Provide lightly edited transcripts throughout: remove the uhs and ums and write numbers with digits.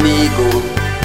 amigo,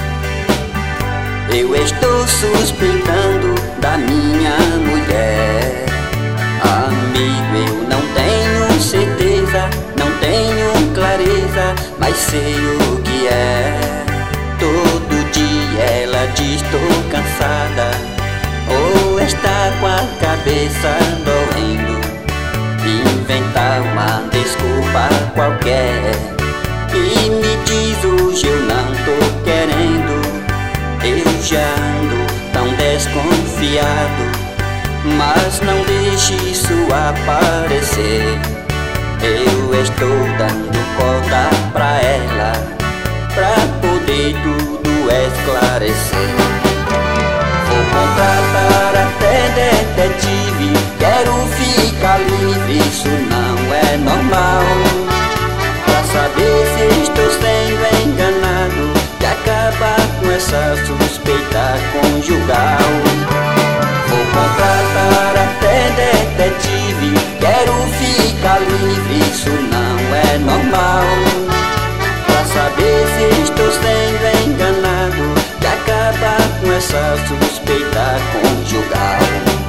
eu estou suspeitando da minha mulher. Amigo, eu não tenho certeza, não tenho clareza, mas sei o que é. Todo dia ela diz: tô cansada, ou está com a cabeça doendo. Inventar uma desculpa qualquer e me diz: hoje eu não tô querendo. Eu já ando tão desconfiado, mas não deixe isso aparecer. Eu estou dando corda pra ela, pra poder tudo esclarecer. Vou contratar até detetive, quero ficar livre, isso não é normal. Pra saber se estou sendo enganado e acabar com essa suspeita conjugal. Vou contratar até detetive, quero ficar livre, isso não é normal. Pra saber se estou sendo enganado e acabar com essa suspeita conjugal.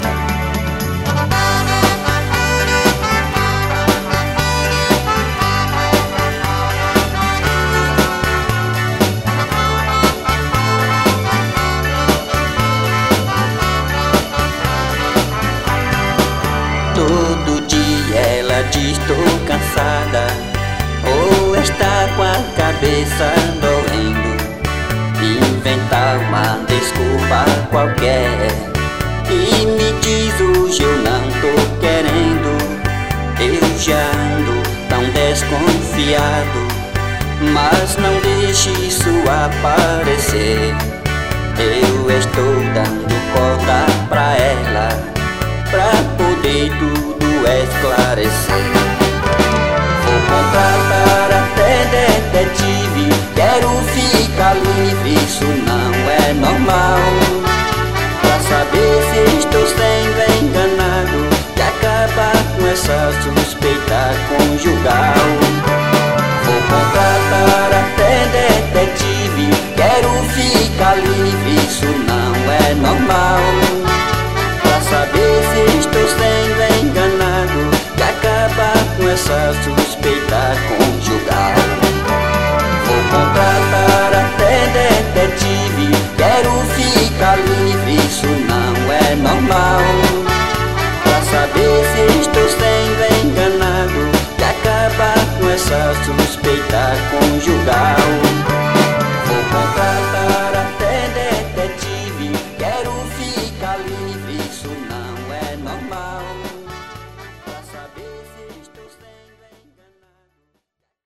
Todo dia ela diz: tô cansada, ou está com a cabeça doendo. Inventar uma desculpa qualquer e me diz: hoje eu não tô querendo. Eu já ando tão desconfiado, mas não deixe isso aparecer. Eu estou dando corda pra ela, pra poder tudo esclarecer. Vou contratar até detetive, quero ficar livre, isso não é normal. Pra saber se estou sendo enganado e acabar com essa suspeita conjugal. Vou contratar até detetive, quero ficar livre, isso não é normal. Pra saber se estou sendo enganado e acabar com essa suspeita conjugal. Vou contratar até detetive, quero ficar livre, isso não é normal. Pra saber se estou sendo enganado e acabar com essa suspeita conjugal.